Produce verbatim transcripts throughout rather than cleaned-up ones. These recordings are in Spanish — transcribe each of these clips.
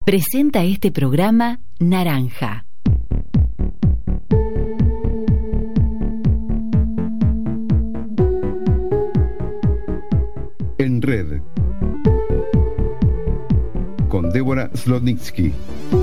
Presenta este programa Naranja. En Red, con Débora Slotnitzky.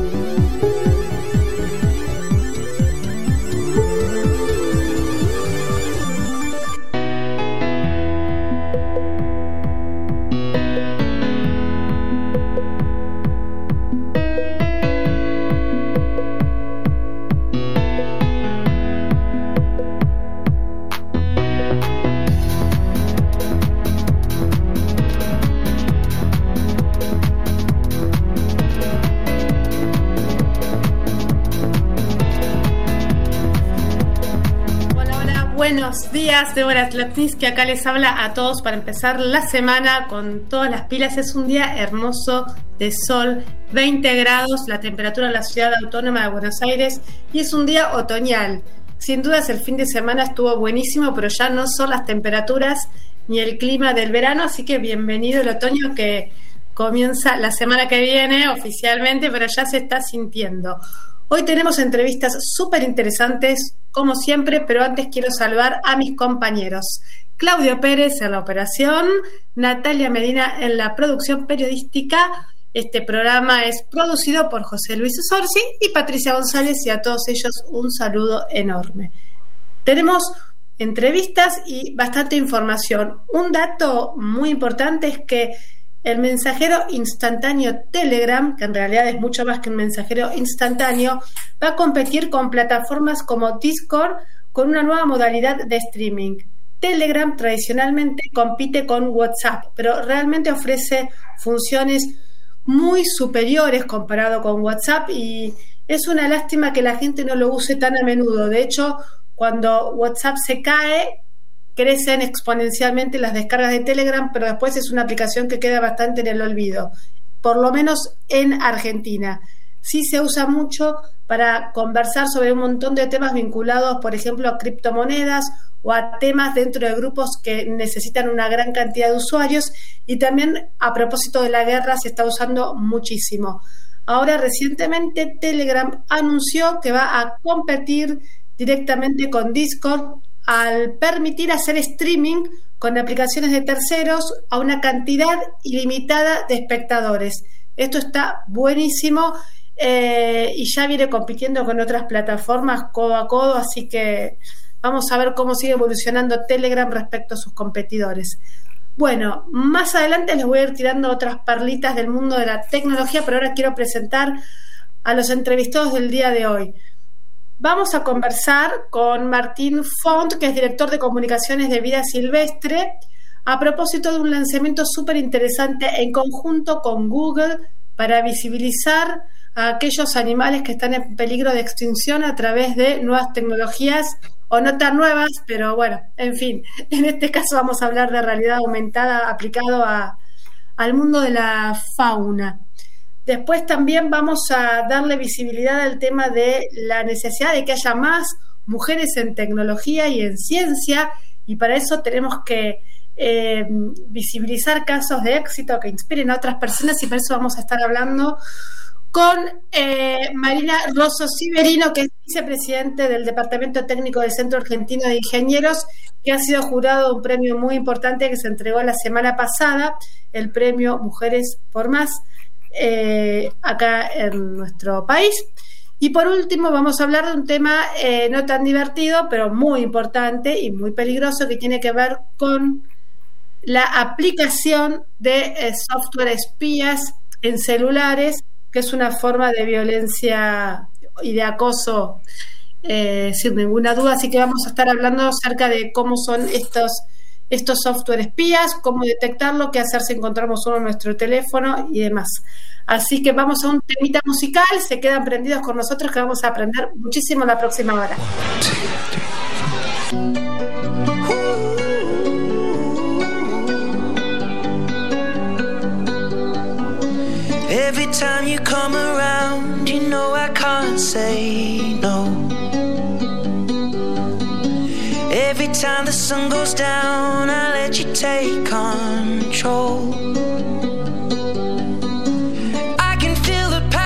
Buenos días, Débora Slotnitzky, que acá les habla a todos para empezar la semana con todas las pilas. Es un día hermoso de sol, veinte grados, la temperatura en la ciudad autónoma de Buenos Aires, y es un día otoñal. Sin dudas el fin de semana estuvo buenísimo, pero ya no son las temperaturas ni el clima del verano, así que bienvenido el otoño que comienza la semana que viene oficialmente, pero ya se está sintiendo. Hoy tenemos entrevistas súper interesantes, como siempre, pero antes quiero saludar a mis compañeros. Claudio Pérez en la operación, Natalia Medina en la producción periodística. Este programa es producido por José Luis Sorsi y Patricia González, y a todos ellos un saludo enorme. Tenemos entrevistas y bastante información. Un dato muy importante es que el mensajero instantáneo Telegram, que en realidad es mucho más que un mensajero instantáneo, va a competir con plataformas como Discord con una nueva modalidad de streaming. Telegram tradicionalmente compite con WhatsApp, pero realmente ofrece funciones muy superiores comparado con WhatsApp, y es una lástima que la gente no lo use tan a menudo. De hecho, cuando WhatsApp se cae, crecen exponencialmente las descargas de Telegram, pero después es una aplicación que queda bastante en el olvido, por lo menos en Argentina. Sí se usa mucho para conversar sobre un montón de temas vinculados, por ejemplo, a criptomonedas o a temas dentro de grupos que necesitan una gran cantidad de usuarios, y también a propósito de la guerra se está usando muchísimo. Ahora, recientemente, Telegram anunció que va a competir directamente con Discord al permitir hacer streaming con aplicaciones de terceros a una cantidad ilimitada de espectadores. Esto está buenísimo, eh, y ya viene compitiendo con otras plataformas codo a codo, así que vamos a ver cómo sigue evolucionando Telegram respecto a sus competidores. Bueno, más adelante les voy a ir tirando otras perlitas del mundo de la tecnología, pero ahora quiero presentar a los entrevistados del día de hoy. Vamos a conversar con Martín Font, que es director de comunicaciones de Vida Silvestre, a propósito de un lanzamiento súper interesante en conjunto con Google para visibilizar a aquellos animales que están en peligro de extinción a través de nuevas tecnologías, o no tan nuevas, pero bueno, en fin, en este caso vamos a hablar de realidad aumentada aplicado a, al mundo de la fauna. Después también vamos a darle visibilidad al tema de la necesidad de que haya más mujeres en tecnología y en ciencia, y para eso tenemos que eh, visibilizar casos de éxito que inspiren a otras personas, y para eso vamos a estar hablando con eh, Marina Rosso Siverino, que es vicepresidente del Departamento Técnico del Centro Argentino de Ingenieros, que ha sido jurado de un premio muy importante que se entregó la semana pasada, el premio Mujeres por Más, Eh, acá en nuestro país. Y por último vamos a hablar de un tema eh, no tan divertido, pero muy importante y muy peligroso, que tiene que ver con la aplicación de eh, software espías en celulares, que es una forma de violencia y de acoso eh, sin ninguna duda. Así que vamos a estar hablando acerca de cómo son estos estos software espías, cómo detectarlo, qué hacer si encontramos uno en nuestro teléfono y demás. Así que vamos a un temita musical, se quedan prendidos con nosotros, que vamos a aprender muchísimo la próxima hora. Every time you come around, you know I can't say no. Every time the sun goes down, I let you take control. I can feel the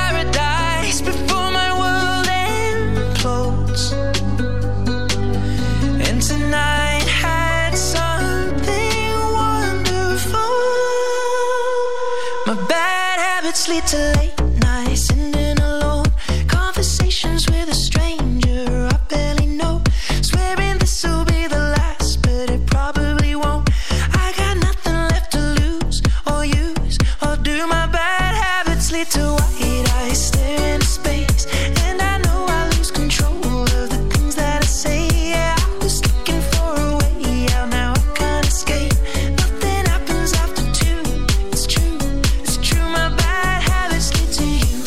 I sending alone conversations with a stranger I barely know, swearing this will be the last, but it probably won't. I got nothing left to lose or use, or do my bad habits lead to white eyes staring into space, and I know I lose control of the things that I say. Yeah, I was looking for a way out, now I can't escape. Nothing happens after two, it's true, it's true, my bad habits lead to you.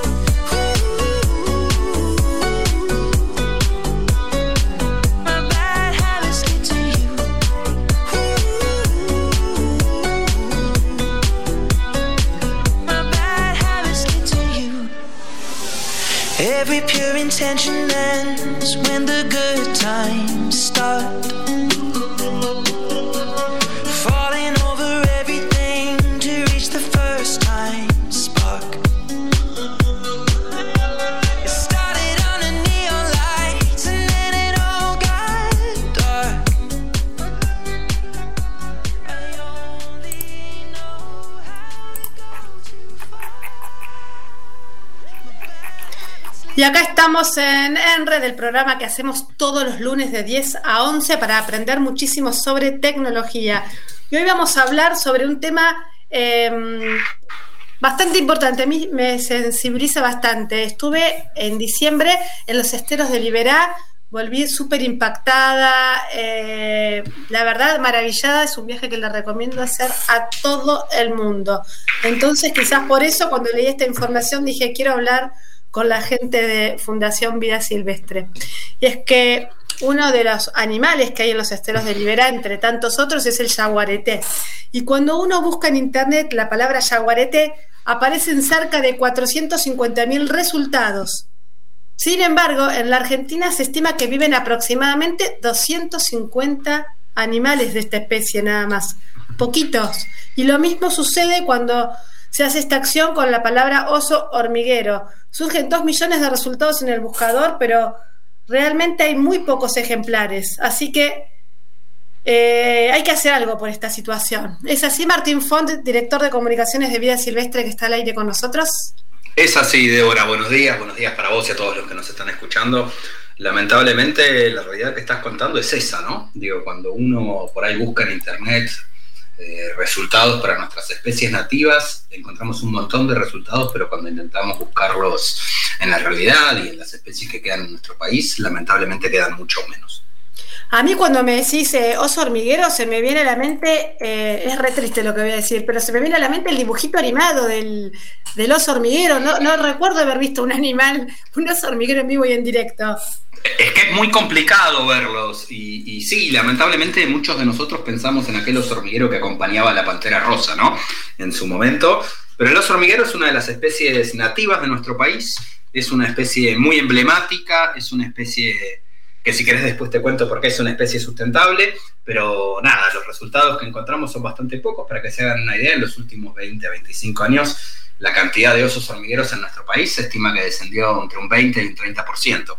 My bad habits lead to you. My bad habits lead to you. Every pure intention ends when the good times start. Falling over everything to reach the first time spark. It started under neon lights and then it all got dark. I only know how to go too far. Y acá estamos en Enred, el programa que hacemos todos los lunes de diez a once para aprender muchísimo sobre tecnología. Y hoy vamos a hablar sobre un tema eh, bastante importante. A mí me sensibiliza bastante. Estuve en diciembre en los esteros de Liberá, volví súper impactada, eh, la verdad maravillada. Es un viaje que le recomiendo hacer a todo el mundo. Entonces quizás por eso cuando leí esta información dije quiero hablar con la gente de Fundación Vida Silvestre. Y es que uno de los animales que hay en los esteros de Liberá, entre tantos otros, es el yaguareté. Y cuando uno busca en internet la palabra yaguareté, aparecen cerca de cuatrocientos cincuenta mil resultados. Sin embargo, en la Argentina se estima que viven aproximadamente doscientos cincuenta animales de esta especie nada más. Poquitos. Y lo mismo sucede cuando se hace esta acción con la palabra oso hormiguero. Surgen dos millones de resultados en el buscador, pero realmente hay muy pocos ejemplares. Así que eh, hay que hacer algo por esta situación. ¿Es así, Martín Font, director de comunicaciones de Vida Silvestre, que está al aire con nosotros? Es así, Débora. Buenos días, buenos días para vos y a todos los que nos están escuchando. Lamentablemente, la realidad que estás contando es esa, ¿no? Digo, cuando uno por ahí busca en internet Eh, resultados para nuestras especies nativas, encontramos un montón de resultados, pero cuando intentamos buscarlos en la realidad y en las especies que quedan en nuestro país, lamentablemente quedan mucho menos. A mí cuando me decís eh, oso hormiguero se me viene a la mente, eh, es re triste lo que voy a decir, pero se me viene a la mente el dibujito animado del, del oso hormiguero. No, no recuerdo haber visto un animal, un oso hormiguero en vivo y en directo. Es que es muy complicado verlos y, y sí, lamentablemente muchos de nosotros pensamos en aquel oso hormiguero que acompañaba a la pantera rosa, ¿no? En su momento, pero el oso hormiguero es una de las especies nativas de nuestro país, es una especie muy emblemática, es una especie que si querés después te cuento por qué es una especie sustentable, pero nada, los resultados que encontramos son bastante pocos. Para que se hagan una idea, en los últimos veinte a veinticinco años la cantidad de osos hormigueros en nuestro país se estima que descendió entre un veinte y un treinta por ciento.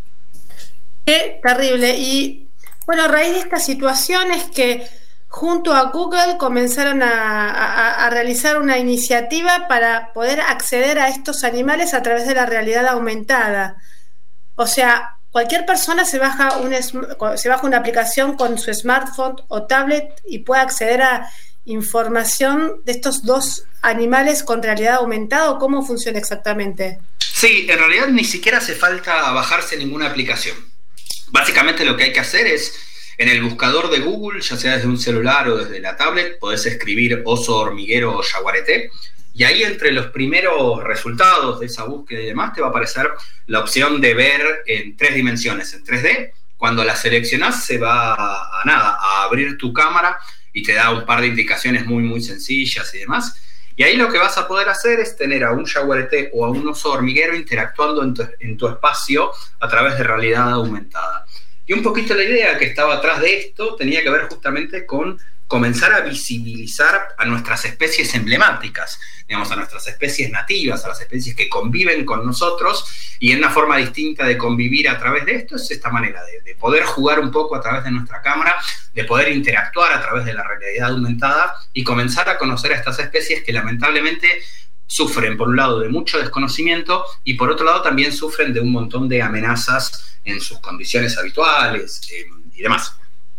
Qué terrible. Y bueno, a raíz de esta situación es que junto a Google comenzaron a, a, a realizar una iniciativa para poder acceder a estos animales a través de la realidad aumentada. O sea, cualquier persona se baja, un, se baja una aplicación con su smartphone o tablet y puede acceder a información de estos dos animales con realidad aumentada. ¿O cómo funciona exactamente? Sí, en realidad ni siquiera hace falta bajarse ninguna aplicación. Básicamente lo que hay que hacer es, en el buscador de Google, ya sea desde un celular o desde la tablet, podés escribir oso hormiguero o yaguareté, y ahí entre los primeros resultados de esa búsqueda y demás te va a aparecer la opción de ver en tres dimensiones, en tres D. Cuando la seleccionás se va a, a nada, a abrir tu cámara y te da un par de indicaciones muy muy sencillas y demás. Y ahí lo que vas a poder hacer es tener a un yaguareté o a un oso hormiguero interactuando en tu, en tu espacio a través de realidad aumentada. Y un poquito la idea que estaba atrás de esto tenía que ver justamente con comenzar a visibilizar a nuestras especies emblemáticas, digamos, a nuestras especies nativas, a las especies que conviven con nosotros, y en una forma distinta de convivir a través de esto es esta manera de, de poder jugar un poco a través de nuestra cámara, de poder interactuar a través de la realidad aumentada y comenzar a conocer a estas especies que lamentablemente sufren, por un lado, de mucho desconocimiento y, por otro lado, también sufren de un montón de amenazas en sus condiciones habituales eh, y demás.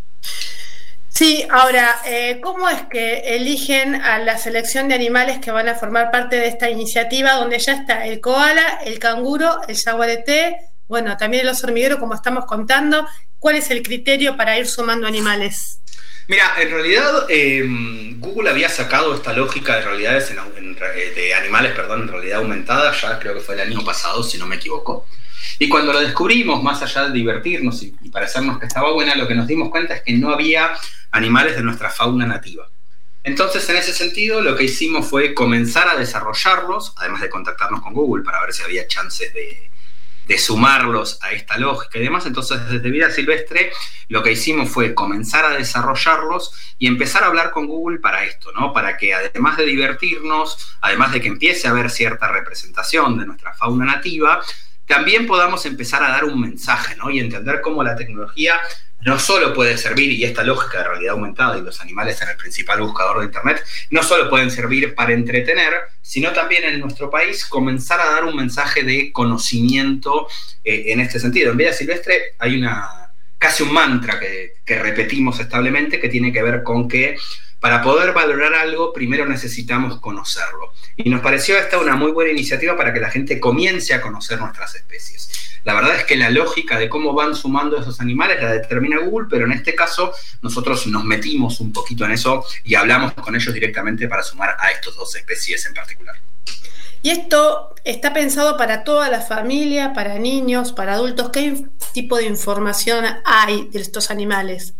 Sí, ahora, eh, ¿cómo es que eligen a la selección de animales que van a formar parte de esta iniciativa, donde ya está el koala, el canguro, el yaguareté, bueno, también el oso hormiguero, como estamos contando? ¿Cuál es el criterio para ir sumando animales? Mira, en realidad eh, Google había sacado esta lógica de realidades en, en, de animales, perdón, en realidad aumentada, ya creo que fue el año pasado, si no me equivoco. Y cuando lo descubrimos, más allá de divertirnos y, y parecernos que estaba buena, lo que nos dimos cuenta es que no había animales de nuestra fauna nativa. Entonces, en ese sentido, lo que hicimos fue comenzar a desarrollarlos, además de contactarnos con Google para ver si había chances de, de sumarlos a esta lógica y demás. Entonces, desde Vida Silvestre, lo que hicimos fue comenzar a desarrollarlos y empezar a hablar con Google para esto, ¿no? Para que, además de divertirnos, además de que empiece a haber cierta representación de nuestra fauna nativa, también podamos empezar a dar un mensaje, ¿no? Y entender cómo la tecnología no solo puede servir, y esta lógica de realidad aumentada y los animales en el principal buscador de Internet, no solo pueden servir para entretener, sino también en nuestro país comenzar a dar un mensaje de conocimiento eh, en este sentido. En Vida Silvestre hay una casi un mantra que, que repetimos establemente, que tiene que ver con que para poder valorar algo, primero necesitamos conocerlo. Y nos pareció esta una muy buena iniciativa para que la gente comience a conocer nuestras especies. La verdad es que la lógica de cómo van sumando esos animales la determina Google, pero en este caso nosotros nos metimos un poquito en eso y hablamos con ellos directamente para sumar a estas dos especies en particular. ¿Y esto está pensado para toda la familia, para niños, para adultos? ¿Qué tipo de información hay de estos animales?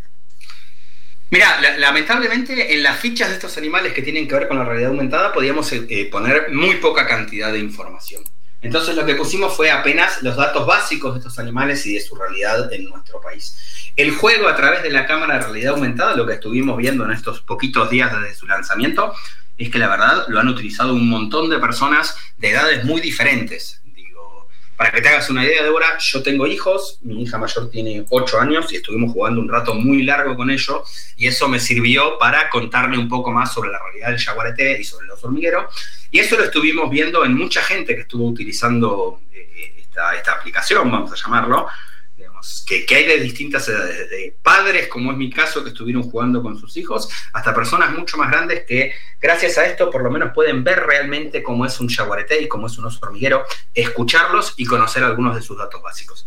Mira, la, lamentablemente en las fichas de estos animales que tienen que ver con la realidad aumentada podíamos eh, poner muy poca cantidad de información. Entonces lo que pusimos fue apenas los datos básicos de estos animales y de su realidad en nuestro país. El juego a través de la cámara de realidad aumentada, lo que estuvimos viendo en estos poquitos días desde su lanzamiento, es que la verdad lo han utilizado un montón de personas de edades muy diferentes. Digo, para que te hagas una idea, Débora, yo tengo hijos, mi hija mayor tiene ocho años y estuvimos jugando un rato muy largo con ellos y eso me sirvió para contarle un poco más sobre la realidad del yaguareté y sobre el oso hormiguero. Y eso lo estuvimos viendo en mucha gente que estuvo utilizando eh, esta, esta aplicación, vamos a llamarlo, digamos, que, que hay de distintas edades, desde padres, como es mi caso, que estuvieron jugando con sus hijos, hasta personas mucho más grandes que, gracias a esto, por lo menos pueden ver realmente cómo es un yaguareté y cómo es un oso hormiguero, escucharlos y conocer algunos de sus datos básicos.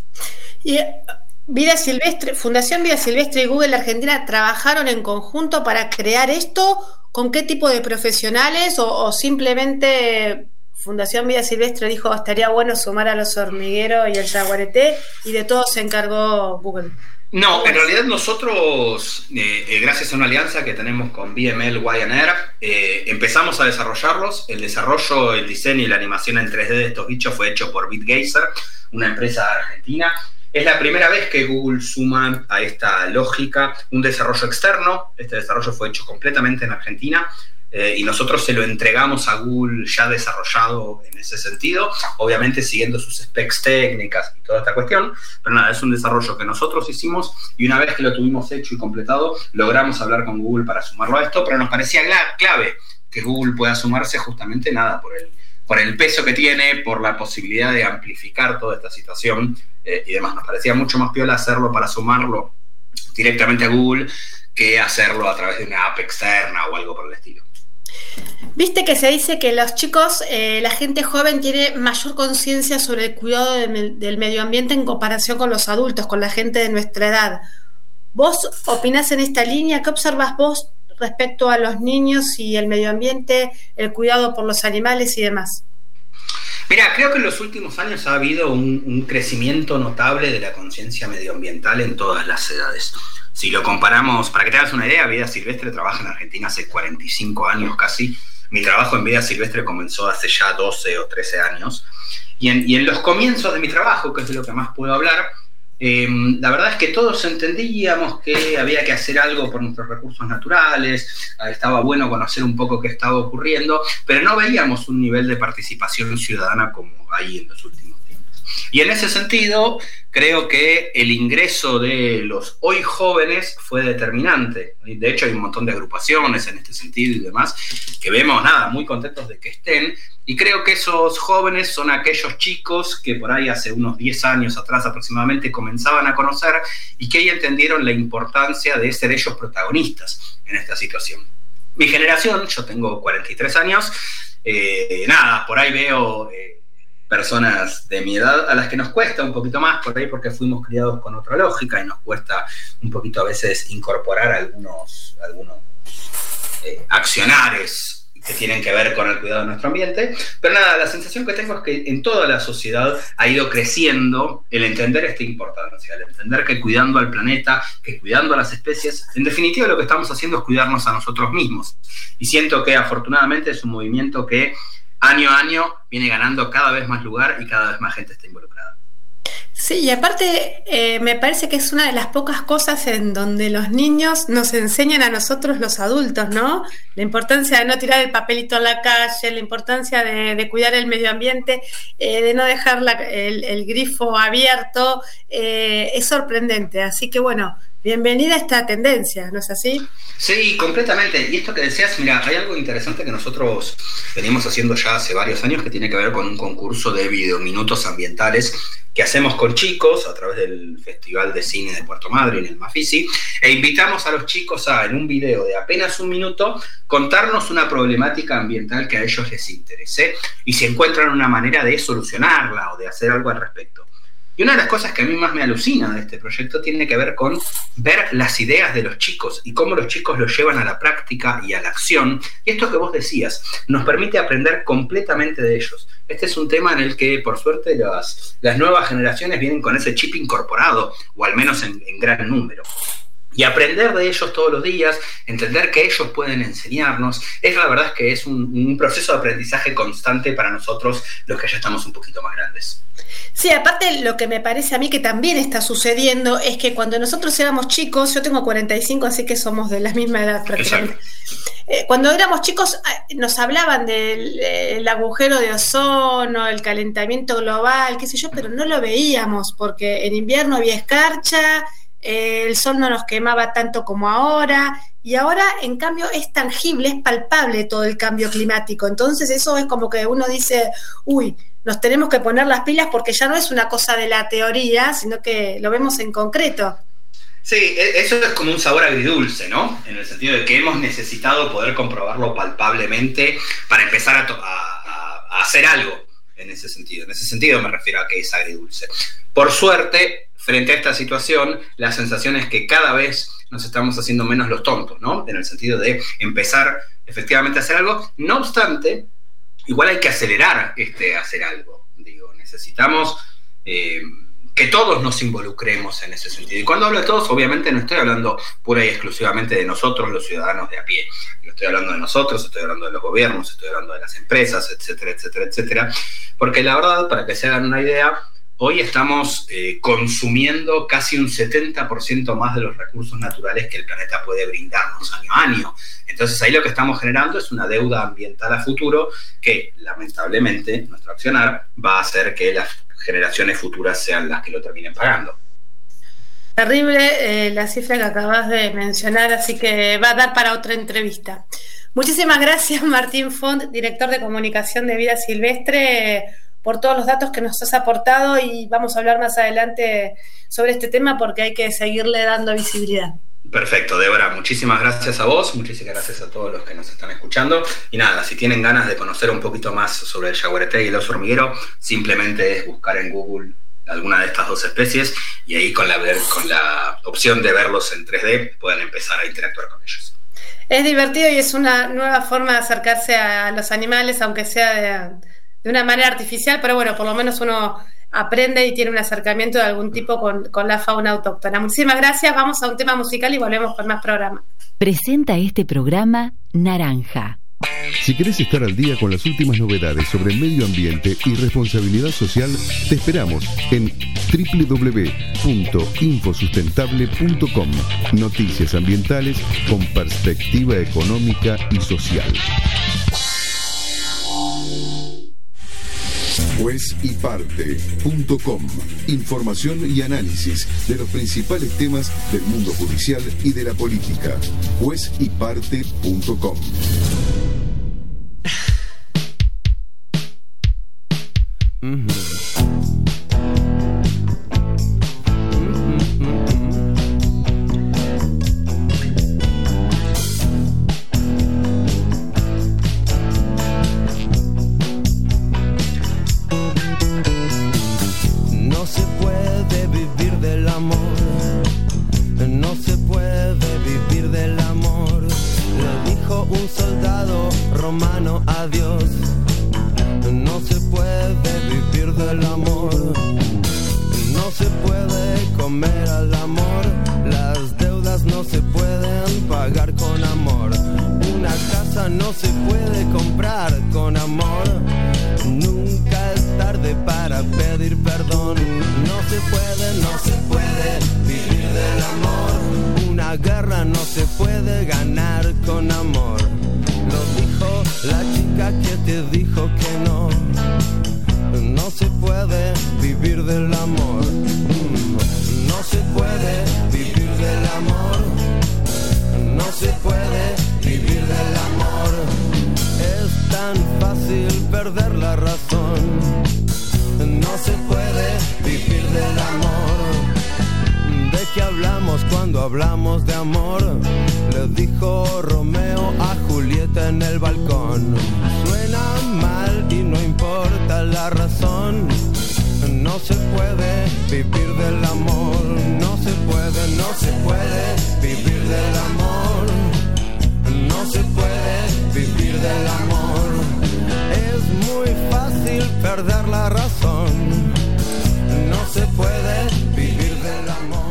Y Vida Silvestre, Fundación Vida Silvestre y Google Argentina trabajaron en conjunto para crear esto. ¿Con qué tipo de profesionales o, o simplemente Fundación Vida Silvestre dijo estaría bueno sumar a los hormigueros y el yaguareté y de todo se encargó Google? No, en realidad nosotros, eh, eh, gracias a una alianza que tenemos con B M L Y N R, eh, empezamos a desarrollarlos. El desarrollo, el diseño y la animación en tres D de estos bichos fue hecho por BitGeyser, una empresa argentina. Es la primera vez que Google suma a esta lógica un desarrollo externo. Este desarrollo fue hecho completamente en Argentina eh, y nosotros se lo entregamos a Google ya desarrollado en ese sentido, obviamente siguiendo sus specs técnicas y toda esta cuestión, pero nada, es un desarrollo que nosotros hicimos y una vez que lo tuvimos hecho y completado, logramos hablar con Google para sumarlo a esto, pero nos parecía clave que Google pueda sumarse justamente nada por el, por el peso que tiene, por la posibilidad de amplificar toda esta situación eh, y demás. Nos parecía mucho más piola hacerlo para sumarlo directamente a Google que hacerlo a través de una app externa o algo por el estilo. Viste que se dice que los chicos, eh, la gente joven tiene mayor conciencia sobre el cuidado de, del medio ambiente en comparación con los adultos, con la gente de nuestra edad. ¿Vos opinás en esta línea? ¿Qué observás vos respecto a los niños y el medio ambiente, el cuidado por los animales y demás? Mira, creo que en los últimos años ha habido un, un crecimiento notable de la conciencia medioambiental en todas las edades. Si lo comparamos, para que te hagas una idea, Vida Silvestre trabaja en Argentina hace cuarenta y cinco años casi. Mi trabajo en Vida Silvestre comenzó hace ya doce o trece años. Y en, y en los comienzos de mi trabajo, que es de lo que más puedo hablar, eh, la verdad es que todos entendíamos que había que hacer algo por nuestros recursos naturales, estaba bueno conocer un poco qué estaba ocurriendo, pero no veíamos un nivel de participación ciudadana como hay en los últimos tiempos. Y en ese sentido, creo que el ingreso de los hoy jóvenes fue determinante. De hecho, hay un montón de agrupaciones en este sentido y demás que vemos, nada, muy contentos de que estén. Y creo que esos jóvenes son aquellos chicos que por ahí hace unos diez años atrás aproximadamente comenzaban a conocer y que hoy entendieron la importancia de ser ellos protagonistas en esta situación. Mi generación, yo tengo cuarenta y tres años, eh, nada, por ahí veo... Eh, personas de mi edad a las que nos cuesta un poquito más por ahí porque fuimos criados con otra lógica y nos cuesta un poquito a veces incorporar algunos, algunos eh, accionares que tienen que ver con el cuidado de nuestro ambiente. Pero nada, la sensación que tengo es que en toda la sociedad ha ido creciendo el entender esta importancia, el entender que cuidando al planeta, que cuidando a las especies, en definitiva lo que estamos haciendo es cuidarnos a nosotros mismos. Y siento que afortunadamente es un movimiento que año a año viene ganando cada vez más lugar y cada vez más gente está involucrada. Sí, y aparte eh, me parece que es una de las pocas cosas en donde los niños nos enseñan a nosotros los adultos, ¿no? La importancia de no tirar el papelito en la calle, la importancia de, de cuidar el medio ambiente, eh, de no dejar la, el, el grifo abierto, eh, es sorprendente. Así que bueno, bienvenida a esta tendencia, ¿no es así? Sí, completamente. Y esto que decías, mira, hay algo interesante que nosotros venimos haciendo ya hace varios años que tiene que ver con un concurso de videominutos ambientales que hacemos con chicos a través del Festival de Cine de Puerto Madryn, el Mafisi, e invitamos a los chicos a, en un video de apenas un minuto, contarnos una problemática ambiental que a ellos les interese y si encuentran una manera de solucionarla o de hacer algo al respecto. Y una de las cosas que a mí más me alucina de este proyecto tiene que ver con ver las ideas de los chicos y cómo los chicos los llevan a la práctica y a la acción. Y esto que vos decías, nos permite aprender completamente de ellos. Este es un tema en el que, por suerte, las, las nuevas generaciones vienen con ese chip incorporado, o al menos en, en gran número. Y aprender de ellos todos los días, entender que ellos pueden enseñarnos, es la verdad es que es un, un proceso de aprendizaje constante para nosotros, los que ya estamos un poquito más grandes. Sí, aparte lo que me parece a mí que también está sucediendo es que cuando nosotros éramos chicos, yo tengo cuarenta y cinco, así que somos de la misma edad prácticamente. Eh, cuando éramos chicos nos hablaban del el agujero de ozono, el calentamiento global, qué sé yo, pero no lo veíamos porque en invierno había escarcha, eh, el sol no nos quemaba tanto como ahora, y ahora en cambio es tangible, es palpable todo el cambio climático. Entonces eso es como que uno dice, uy, nos tenemos que poner las pilas porque ya no es una cosa de la teoría, sino que lo vemos en concreto. Sí, eso es como un sabor agridulce, ¿no? En el sentido de que hemos necesitado poder comprobarlo palpablemente para empezar a, to- a, a, a hacer algo en ese sentido. En ese sentido me refiero a que es agridulce. Por suerte, frente a esta situación, la sensación es que cada vez nos estamos haciendo menos los tontos, ¿no? En el sentido de empezar efectivamente a hacer algo. No obstante, igual hay que acelerar este hacer algo. Digo, necesitamos eh, que todos nos involucremos en ese sentido. Y cuando hablo de todos, obviamente no estoy hablando pura y exclusivamente de nosotros, los ciudadanos de a pie. Yo estoy hablando de nosotros, estoy hablando de los gobiernos, estoy hablando de las empresas, etcétera, etcétera, etcétera. Porque la verdad, para que se hagan una idea, hoy estamos eh, consumiendo casi un setenta por ciento más de los recursos naturales que el planeta puede brindarnos año a año. Entonces ahí lo que estamos generando es una deuda ambiental a futuro que lamentablemente nuestro accionar va a hacer que las generaciones futuras sean las que lo terminen pagando. Terrible eh, la cifra que acabas de mencionar, así que va a dar para otra entrevista. Muchísimas gracias, Martín Font, director de comunicación de Vida Silvestre, por todos los datos que nos has aportado, y vamos a hablar más adelante sobre este tema porque hay que seguirle dando visibilidad. Perfecto, Débora, muchísimas gracias a vos, muchísimas gracias a todos los que nos están escuchando, y nada, si tienen ganas de conocer un poquito más sobre el yaguareté y el oso hormiguero, simplemente es buscar en Google alguna de estas dos especies y ahí con la, con la opción de verlos en tres D pueden empezar a interactuar con ellos. Es divertido y es una nueva forma de acercarse a los animales, aunque sea de, de una manera artificial, pero bueno, por lo menos uno aprende y tiene un acercamiento de algún tipo con, con la fauna autóctona. Muchísimas gracias, vamos a un tema musical y volvemos con más programa. Presenta este programa Naranja. Si querés estar al día con las últimas novedades sobre medio ambiente y responsabilidad social, te esperamos en doble u doble u doble u punto infosustentable punto com. Noticias ambientales con perspectiva económica y social. juez y parte punto com. Información y análisis de los principales temas del mundo judicial y de la política. juez y parte punto com. No se puede vivir del amor, no se puede vivir del amor, le dijo un soldado romano a Dios. No se puede vivir del amor, no se puede comer al amor, las deudas no se pueden pagar con amor, una casa no se puede comprar con amor, nunca es tarde para pedir perdón, no se puede, no se puede vivir del amor, una guerra no se puede ganar con amor. Lo dijo la chica que te dijo que no. No se puede vivir del amor. No se puede vivir del amor. No se puede vivir del amor. Es tan fácil perder la razón. No se puede vivir del amor. ¿De qué hablamos cuando hablamos de amor? Le dijo Romeo a Julieta en el balcón. Suena mal y no importa la razón. No se puede vivir del amor. No se puede, no se puede vivir del amor. No se puede vivir del amor. Es muy fácil perder la razón. No se puede vivir del amor.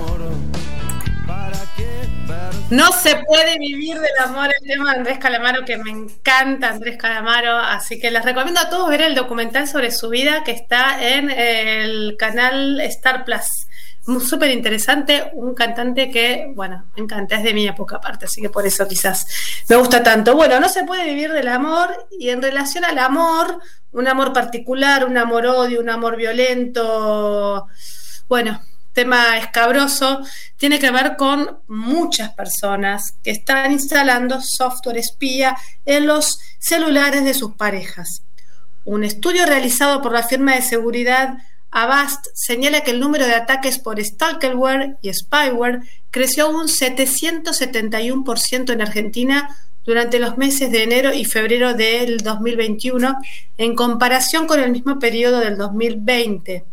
No se puede vivir del amor, el tema de Andrés Calamaro, que me encanta Andrés Calamaro, así que les recomiendo a todos ver el documental sobre su vida que está en el canal Star Plus. Súper interesante, un cantante que, bueno, me encanta, es de mi época aparte, así que por eso quizás me gusta tanto. Bueno, no se puede vivir del amor, y en relación al amor, un amor particular, un amor-odio, un amor violento, bueno, tema escabroso, tiene que ver con muchas personas que están instalando software espía en los celulares de sus parejas. Un estudio realizado por la firma de seguridad Avast señala que el número de ataques por stalkerware y spyware creció un setecientos setenta y uno por ciento en Argentina durante los meses de enero y febrero del dos mil veintiuno en comparación con el mismo periodo del dos mil veinte.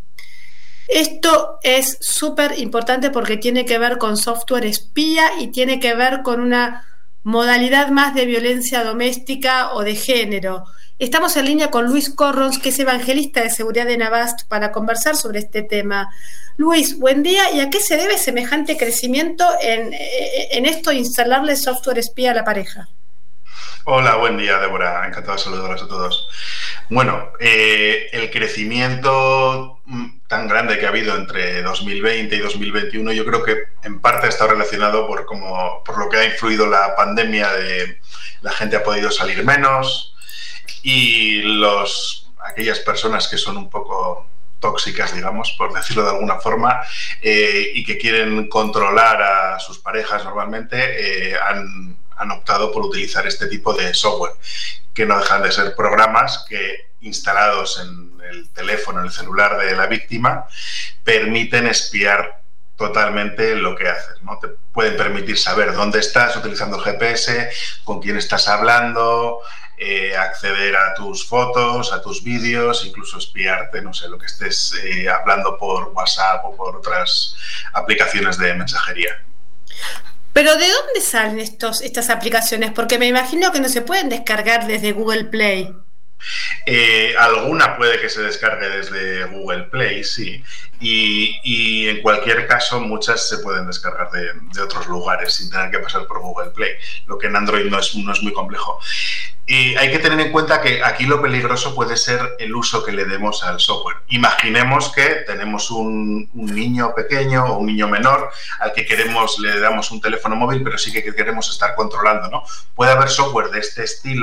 Esto es súper importante porque tiene que ver con software espía y tiene que ver con una modalidad más de violencia doméstica o de género. Estamos en línea con Luis Corrons, que es evangelista de seguridad en Avast, para conversar sobre este tema. Luis, buen día. ¿Y a qué se debe semejante crecimiento en, en esto de instalarle software espía a la pareja? Hola, buen día, Débora. Encantado de saludarlos a todos. Bueno, eh, el crecimiento tan grande que ha habido entre dos mil veinte y dos mil veintiuno, yo creo que en parte está relacionado por, como, por lo que ha influido la pandemia, de la gente ha podido salir menos y los, aquellas personas que son un poco tóxicas, digamos, por decirlo de alguna forma, eh, y que quieren controlar a sus parejas normalmente, eh, han, han optado por utilizar este tipo de software, que no dejan de ser programas que, instalados en el teléfono, en el celular de la víctima, permiten espiar totalmente lo que haces, ¿no? Te pueden permitir saber dónde estás utilizando el G P S, con quién estás hablando, eh, acceder a tus fotos, a tus vídeos, incluso espiarte, no sé, lo que estés eh, hablando por WhatsApp o por otras aplicaciones de mensajería. Pero ¿de dónde salen estos, estas aplicaciones? Porque me imagino que no se pueden descargar desde Google Play. Eh, alguna puede que se descargue desde Google Play, sí, y, y en cualquier caso muchas se pueden descargar de, de otros lugares sin tener que pasar por Google Play, lo que en Android no es, no es muy complejo. Y hay que tener en cuenta que aquí lo peligroso puede ser el uso que le demos al software. Imaginemos que tenemos un, un niño pequeño o un niño menor al que queremos, le damos un teléfono móvil, pero sí que queremos estar controlando, ¿no? Puede haber software de este estilo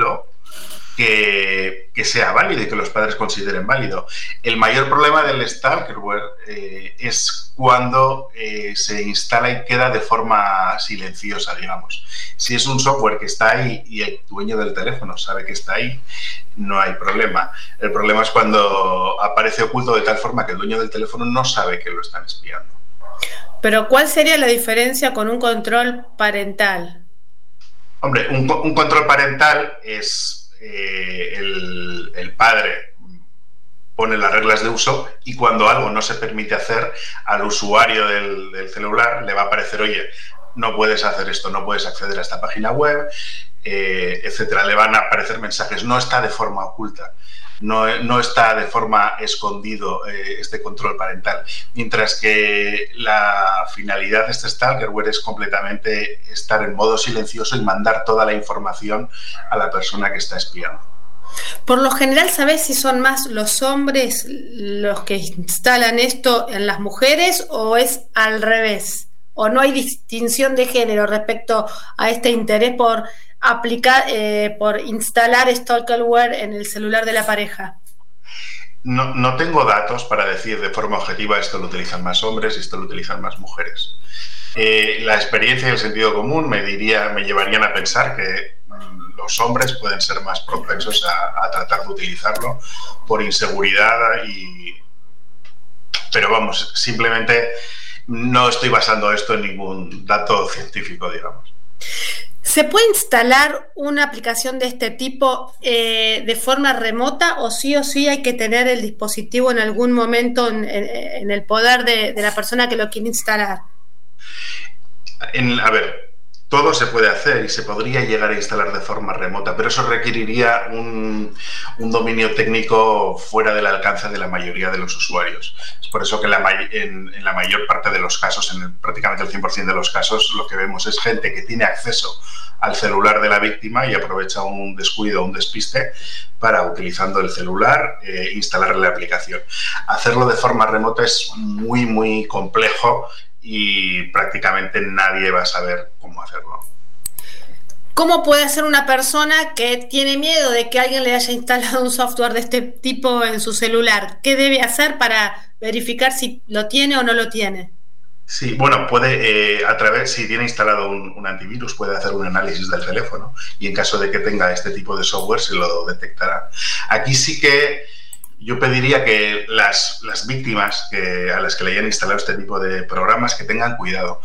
que, que sea válido y que los padres consideren válido. El mayor problema del stalkerware eh, es cuando eh, se instala y queda de forma silenciosa, digamos. Si es un software que está ahí y el dueño del teléfono sabe que está ahí, no hay problema. El problema es cuando aparece oculto de tal forma que el dueño del teléfono no sabe que lo están espiando. Pero ¿cuál sería la diferencia con un control parental? Hombre, un, un control parental es eh, el, el padre pone las reglas de uso y cuando algo no se permite hacer, al usuario del, del celular le va a aparecer, oye, no puedes hacer esto, no puedes acceder a esta página web, eh, etcétera. Le van a aparecer mensajes. No está de forma oculta. No, no está de forma escondido eh, este control parental, mientras que la finalidad de este stalkerware es completamente estar en modo silencioso y mandar toda la información a la persona que está espiando. Por lo general, ¿sabés si son más los hombres los que instalan esto en las mujeres o es al revés? ¿O no hay distinción de género respecto a este interés por aplicar, eh, por instalar stalkerware en el celular de la pareja? No, no tengo datos para decir de forma objetiva esto lo utilizan más hombres y esto lo utilizan más mujeres. Eh, la experiencia y el sentido común me diría, me llevarían a pensar que mm, los hombres pueden ser más propensos a, a tratar de utilizarlo por inseguridad y... Pero vamos, simplemente no estoy basando esto en ningún dato científico, digamos. ¿Se puede instalar una aplicación de este tipo eh, de forma remota o sí o sí hay que tener el dispositivo en algún momento en, en el poder de, de la persona que lo quiere instalar? En, a ver, todo se puede hacer y se podría llegar a instalar de forma remota, pero eso requeriría un, un dominio técnico fuera del alcance de la mayoría de los usuarios. Es por eso que la, en, en la mayor parte de los casos, en el, prácticamente el cien por ciento de los casos, lo que vemos es gente que tiene acceso al celular de la víctima y aprovecha un descuido, un despiste, para, utilizando el celular, eh, instalarle la aplicación. Hacerlo de forma remota es muy, muy complejo y prácticamente nadie va a saber cómo hacerlo. ¿Cómo puede hacer una persona que tiene miedo de que alguien le haya instalado un software de este tipo en su celular? ¿Qué debe hacer para verificar si lo tiene o no lo tiene? Sí, bueno, puede, eh, a través, si tiene instalado un, un antivirus, puede hacer un análisis del teléfono y en caso de que tenga este tipo de software se lo detectará. Aquí sí que yo pediría que las, las víctimas que, a las que le hayan instalado este tipo de programas que tengan cuidado.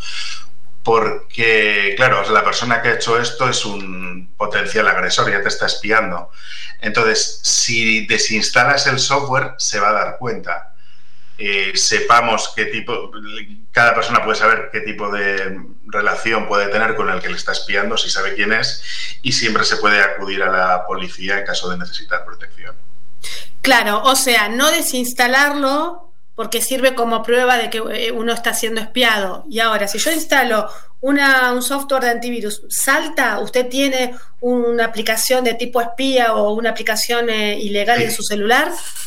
Porque, claro, la persona que ha hecho esto es un potencial agresor, ya te está espiando. Entonces, si desinstalas el software, se va a dar cuenta. Eh, sepamos qué tipo, cada persona puede saber qué tipo de relación puede tener con el que le está espiando, si sabe quién es, y siempre se puede acudir a la policía en caso de necesitar protección. Claro, o sea, no desinstalarlo porque sirve como prueba de que uno está siendo espiado. Y ahora, si yo instalo una, un software de antivirus, ¿salta? ¿Usted tiene una aplicación de tipo espía o una aplicación eh, ilegal sí. en su celular?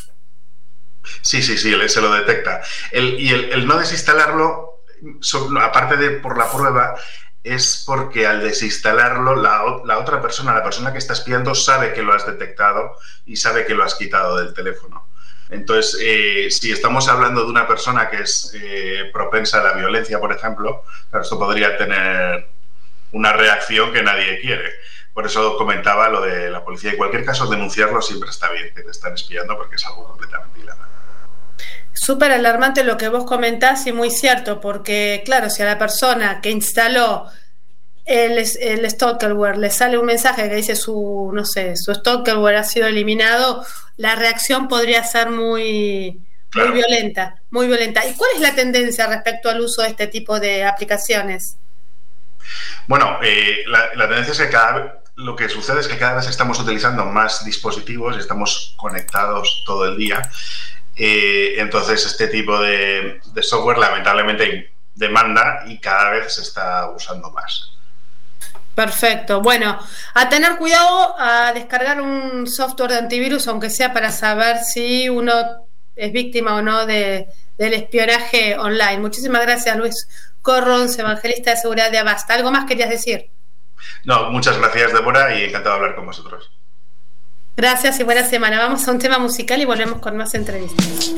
Sí, sí, sí, se lo detecta. El, y el, el no desinstalarlo, aparte de por la prueba, es porque al desinstalarlo la, la otra persona, la persona que está espiando, sabe que lo has detectado y sabe que lo has quitado del teléfono. Entonces, eh, si estamos hablando de una persona que es eh, propensa a la violencia, por ejemplo, claro, esto podría tener una reacción que nadie quiere. Por eso comentaba lo de la policía. En cualquier caso, denunciarlo siempre está bien, que te están espiando, porque es algo completamente ilegal. Súper alarmante lo que vos comentás y muy cierto, porque claro, si a la persona que instaló el, el stalkerware le sale un mensaje que dice su, no sé, su stalkerware ha sido eliminado, la reacción podría ser muy, claro. muy violenta, muy violenta. ¿Y cuál es la tendencia respecto al uso de este tipo de aplicaciones? Bueno, eh, la, la tendencia es que cada vez, lo que sucede es que cada vez estamos utilizando más dispositivos y estamos conectados todo el día. Eh, entonces este tipo de, de software lamentablemente demanda y cada vez se está usando más. Perfecto. Bueno, a tener cuidado a descargar un software de antivirus, aunque sea para saber si uno es víctima o no de, del espionaje online. Muchísimas gracias, Luis Corrons, evangelista de seguridad de Avast. ¿Algo más querías decir? No, muchas gracias, Débora, y encantado de hablar con vosotros. Gracias y buena semana. Vamos a un tema musical y volvemos con más entrevistas.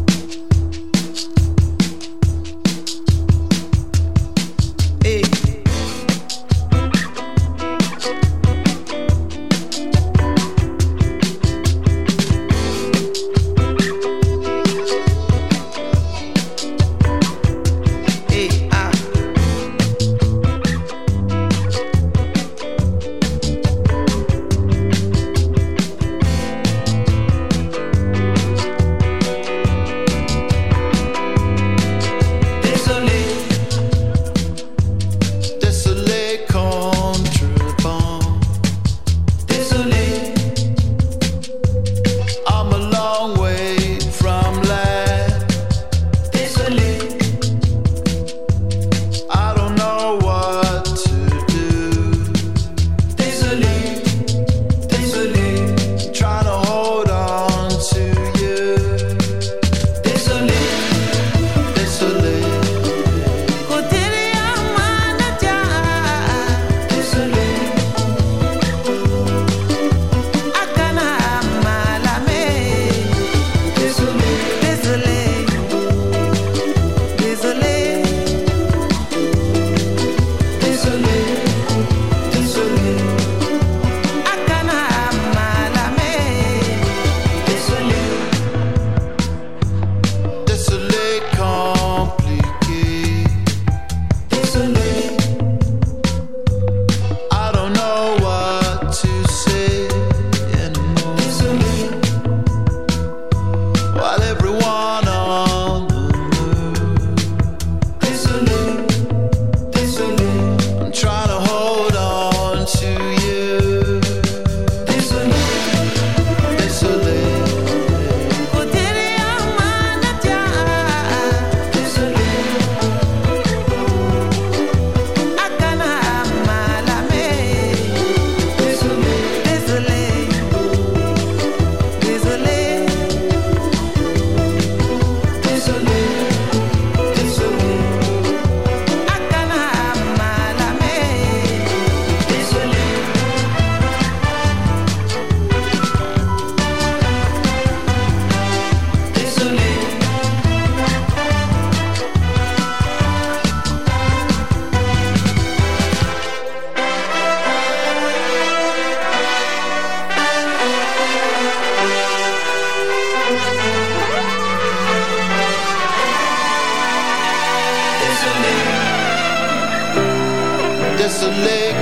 Désolé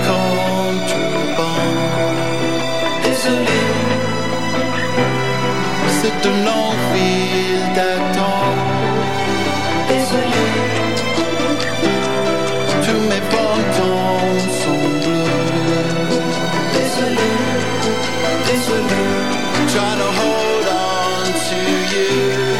contrebande, désolé, c'est un long fil d'attente. Désolé, tous mes pantons sont bleus. Désolé, désolé, trying to hold on to you.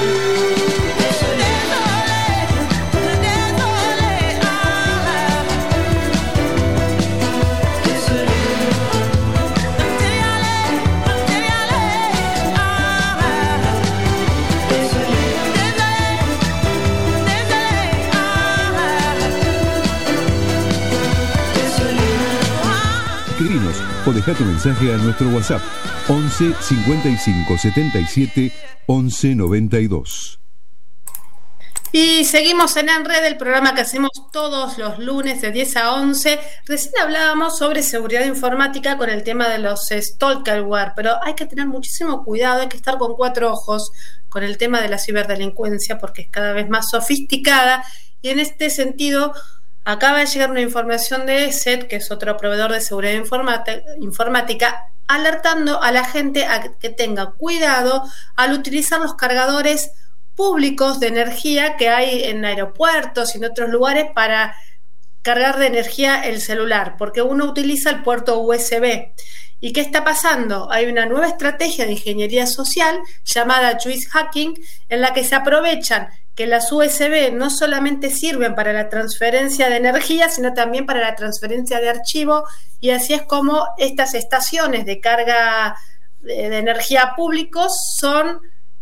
Escribinos o deja tu mensaje a nuestro WhatsApp once cincuenta y cinco setenta y siete once noventa y dos. Y seguimos en En Red, el programa que hacemos todos los lunes de diez a once. Recién hablábamos sobre seguridad informática con el tema de los stalkerware, pero hay que tener muchísimo cuidado, hay que estar con cuatro ojos con el tema de la ciberdelincuencia porque es cada vez más sofisticada y en este sentido acaba de llegar una información de E S E T, que es otro proveedor de seguridad informática, alertando a la gente a que tenga cuidado al utilizar los cargadores públicos de energía que hay en aeropuertos y en otros lugares para cargar de energía el celular, porque uno utiliza el puerto U S B. ¿Y qué está pasando? Hay una nueva estrategia de ingeniería social llamada Juice Hacking, en la que se aprovechan que las U S B no solamente sirven para la transferencia de energía, sino también para la transferencia de archivo, y así es como estas estaciones de carga de, de energía públicos son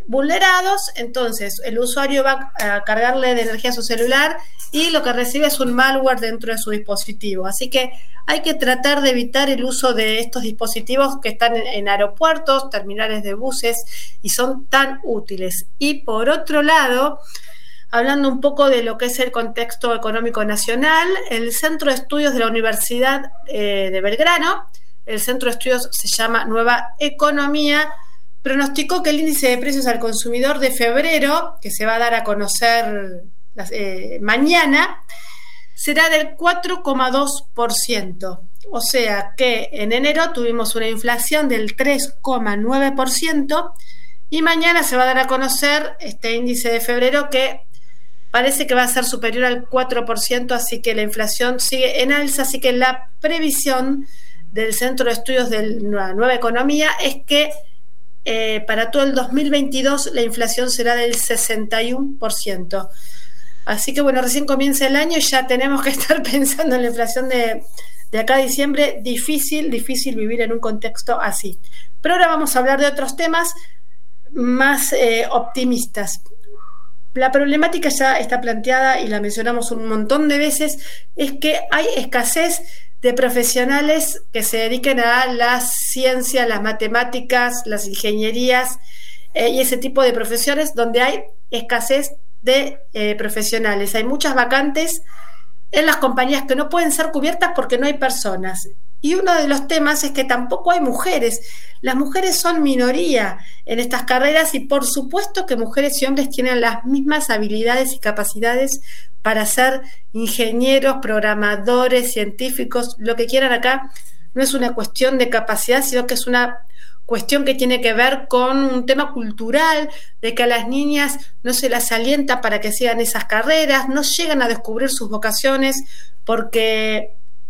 vulnerados, entonces el usuario va a cargarle de energía a su celular y lo que recibe es un malware dentro de su dispositivo. Así que hay que tratar de evitar el uso de estos dispositivos que están en, en aeropuertos, terminales de buses y son tan útiles. Y por otro lado, hablando un poco de lo que es el contexto económico nacional, el Centro de Estudios de la Universidad eh, de Belgrano, el Centro de Estudios se llama Nueva Economía, pronosticó que el índice de precios al consumidor de febrero, que se va a dar a conocer eh, mañana, será del cuatro coma dos por ciento. O sea que en enero tuvimos una inflación del tres coma nueve por ciento y mañana se va a dar a conocer este índice de febrero que parece que va a ser superior al cuatro por ciento, así que la inflación sigue en alza, así que la previsión del Centro de Estudios de la Nueva Economía es que Eh, para todo el dos mil veintidós la inflación será del sesenta y uno por ciento. Así que bueno, recién comienza el año y ya tenemos que estar pensando en la inflación de, de acá a diciembre. Difícil, difícil vivir en un contexto así. Pero ahora vamos a hablar de otros temas más eh, optimistas. La problemática ya está planteada y la mencionamos un montón de veces, es que hay escasez de profesionales que se dediquen a la ciencia, las matemáticas, las ingenierías eh, y ese tipo de profesiones donde hay escasez de eh, profesionales. Hay muchas vacantes en las compañías que no pueden ser cubiertas porque no hay personas. Y uno de los temas es que tampoco hay mujeres. Las mujeres son minoría en estas carreras y por supuesto que mujeres y hombres tienen las mismas habilidades y capacidades para ser ingenieros, programadores, científicos, lo que quieran acá. No es una cuestión de capacidad, sino que es una cuestión que tiene que ver con un tema cultural, de que a las niñas no se las alienta para que sigan esas carreras, no llegan a descubrir sus vocaciones porque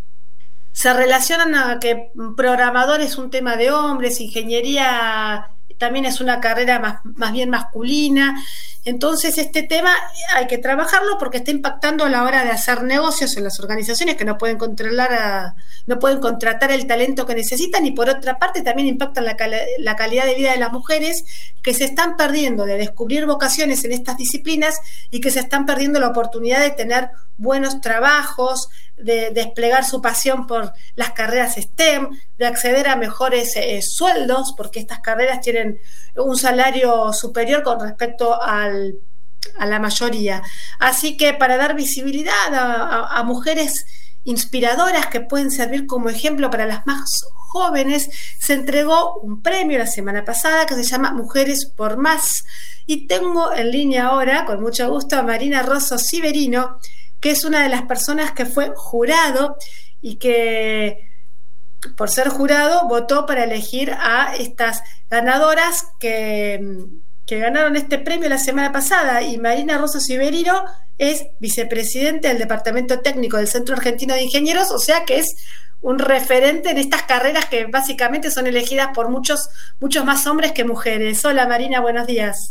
se relacionan a que programador es un tema de hombres, ingeniería también es una carrera más, más bien masculina. Entonces este tema hay que trabajarlo porque está impactando a la hora de hacer negocios en las organizaciones que no pueden controlar a, no pueden contratar el talento que necesitan, y por otra parte también impactan la, cal- la calidad de vida de las mujeres que se están perdiendo de descubrir vocaciones en estas disciplinas y que se están perdiendo la oportunidad de tener buenos trabajos, de desplegar su pasión por las carreras STEM, de acceder a mejores eh, sueldos, porque estas carreras tienen un salario superior con respecto al, a la mayoría. Así que para dar visibilidad a, a, a mujeres inspiradoras que pueden servir como ejemplo para las más jóvenes, se entregó un premio la semana pasada que se llama Mujeres por Más, y tengo en línea ahora, con mucho gusto, a Marina Rosso Siverino, que es una de las personas que fue jurado y que por ser jurado votó para elegir a estas ganadoras que, que ganaron este premio la semana pasada. Y Marina Rosso Siverino es vicepresidente del Departamento Técnico del Centro Argentino de Ingenieros, o sea que es un referente en estas carreras que básicamente son elegidas por muchos, muchos más hombres que mujeres. Hola Marina, buenos días.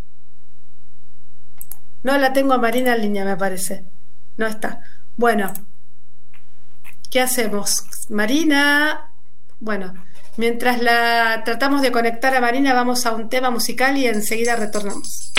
No la tengo a Marina en línea, me parece. No está. Bueno, ¿qué hacemos? Marina, bueno, mientras la tratamos de conectar a Marina, vamos a un tema musical y enseguida retornamos.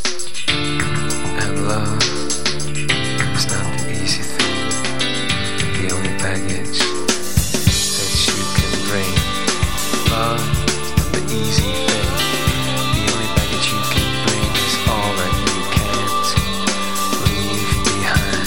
And love is not the easy thing. The only baggage that you can bring. Love is not the easy thing. The only baggage you can bring is all that you can't leave behind.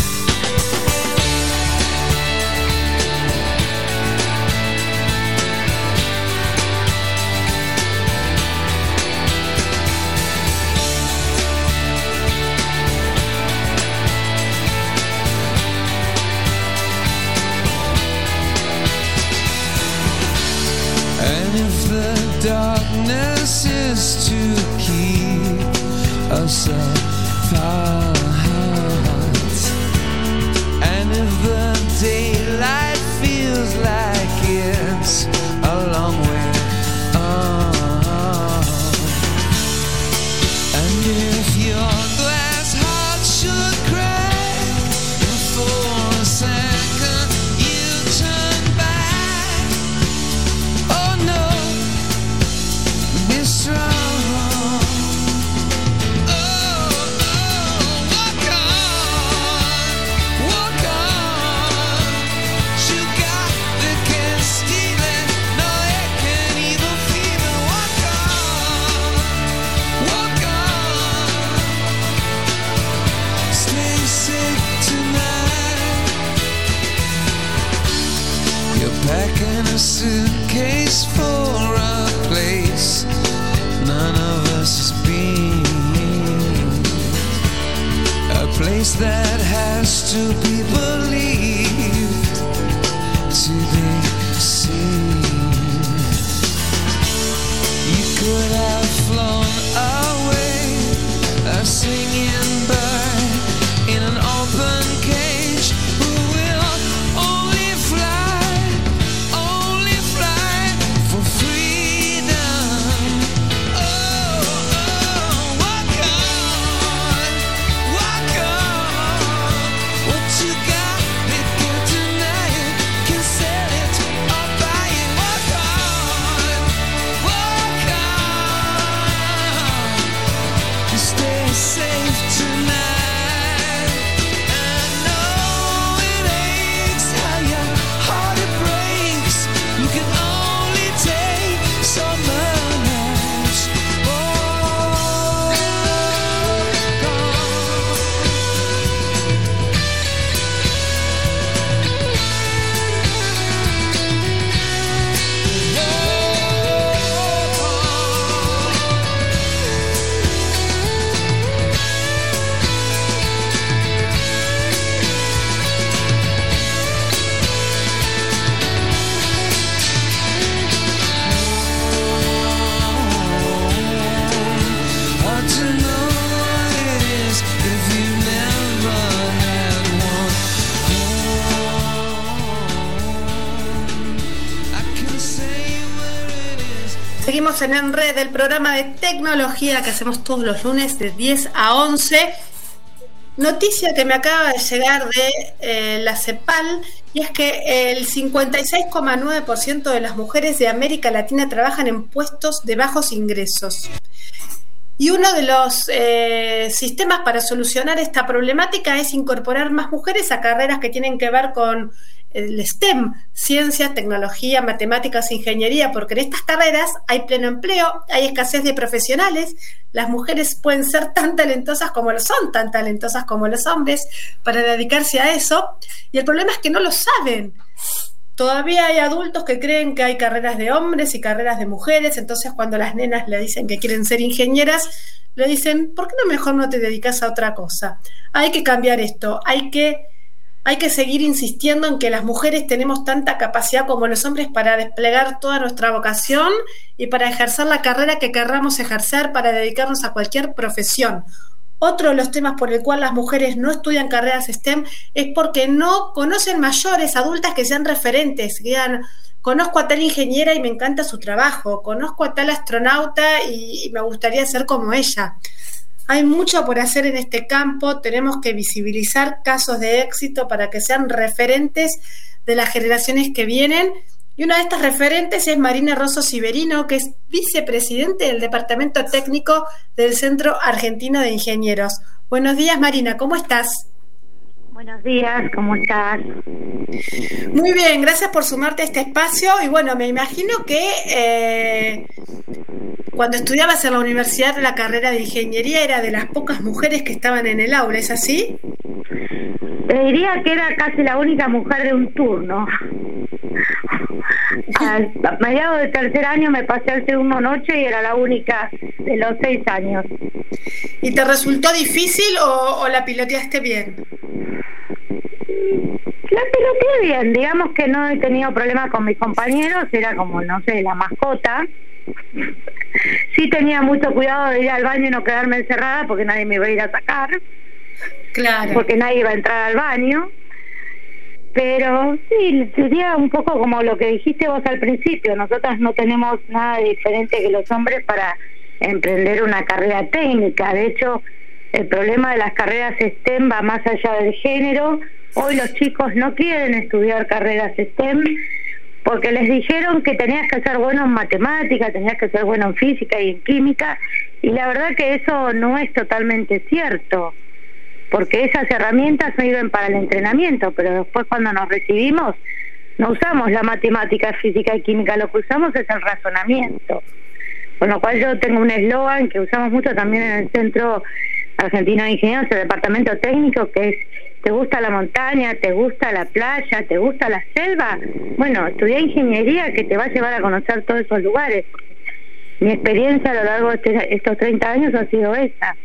And if the darkness is to keep us apart, and if the daylight feels like it's a long way on, and if your glass heart should crack for a second, you turn back. Oh no, be strong. and a suitcase for a place none of us has been. A place that has to be believed to be seen. You could have flown away, a singing bird in an open cage who will only fly, only fly for freedom. Oh, oh, walk on, walk on. What you got, they can't deny it, can sell it or buy it. Walk on, walk on, stay safe tonight. I know it aches, how your heart it breaks. You can only take so much. Walk hard to know what it is if you never had one. I can say where it is. Seguimos en En Red, el programa de tecnología que hacemos todos los lunes de diez a once. Noticia que me acaba de llegar de eh, la CEPAL, y es que el cincuenta y seis coma nueve por ciento de las mujeres de América Latina trabajan en puestos de bajos ingresos. Y uno de los eh, sistemas para solucionar esta problemática es incorporar más mujeres a carreras que tienen que ver con el STEM, ciencia, tecnología, matemáticas, ingeniería, porque en estas carreras hay pleno empleo, hay escasez de profesionales, las mujeres pueden ser tan talentosas como lo son, tan talentosas como los hombres para dedicarse a eso, y el problema es que no lo saben. Todavía hay adultos que creen que hay carreras de hombres y carreras de mujeres, entonces cuando las nenas le dicen que quieren ser ingenieras, le dicen, ¿por qué no mejor no te dedicas a otra cosa? Hay que cambiar esto, hay que, hay que seguir insistiendo en que las mujeres tenemos tanta capacidad como los hombres para desplegar toda nuestra vocación y para ejercer la carrera que querramos ejercer, para dedicarnos a cualquier profesión. Otro de los temas por el cual las mujeres no estudian carreras STEM es porque no conocen mayores, adultas que sean referentes, que digan, conozco a tal ingeniera y me encanta su trabajo, conozco a tal astronauta y, y me gustaría ser como ella. Hay mucho por hacer en este campo, tenemos que visibilizar casos de éxito para que sean referentes de las generaciones que vienen. Y una de estas referentes es Marina Rosso Siverino, que es vicepresidente del Departamento Técnico del Centro Argentino de Ingenieros. Buenos días, Marina, ¿cómo estás? Buenos días, ¿cómo estás? Muy bien, gracias por sumarte a este espacio. Y bueno, me imagino que eh, cuando estudiabas en la universidad la carrera de ingeniería era de las pocas mujeres que estaban en el aula, ¿es así? Te diría que era casi la única mujer de un turno. A mediados del tercer año me pasé al segundo noche y era la única de los seis años. ¿Y te resultó difícil o, o la piloteaste bien? La piloteé bien, digamos que no he tenido problemas con mis compañeros, era como, no sé, la mascota. Sí tenía mucho cuidado de ir al baño y no quedarme encerrada porque nadie me iba a ir a sacar. Claro. Porque nadie iba a entrar al baño. Pero sí, sería un poco como lo que dijiste vos al principio. Nosotras no tenemos nada diferente que los hombres para emprender una carrera técnica. De hecho, el problema de las carreras STEM va más allá del género. Hoy los chicos no quieren estudiar carreras STEM porque les dijeron que tenías que ser bueno en matemáticas, tenías que ser bueno en física y en química, y la verdad que eso no es totalmente cierto, porque esas herramientas sirven para el entrenamiento, pero después cuando nos recibimos no usamos la matemática, física y química, lo que usamos es el razonamiento. Con lo cual yo tengo un eslogan que usamos mucho también en el Centro Argentino de Ingenieros, el Departamento Técnico, que es ¿Te gusta la montaña? ¿Te gusta la playa? ¿Te gusta la selva? Bueno, estudiá ingeniería que te va a llevar a conocer todos esos lugares. Mi experiencia a lo largo de este, estos treinta años ha sido esa.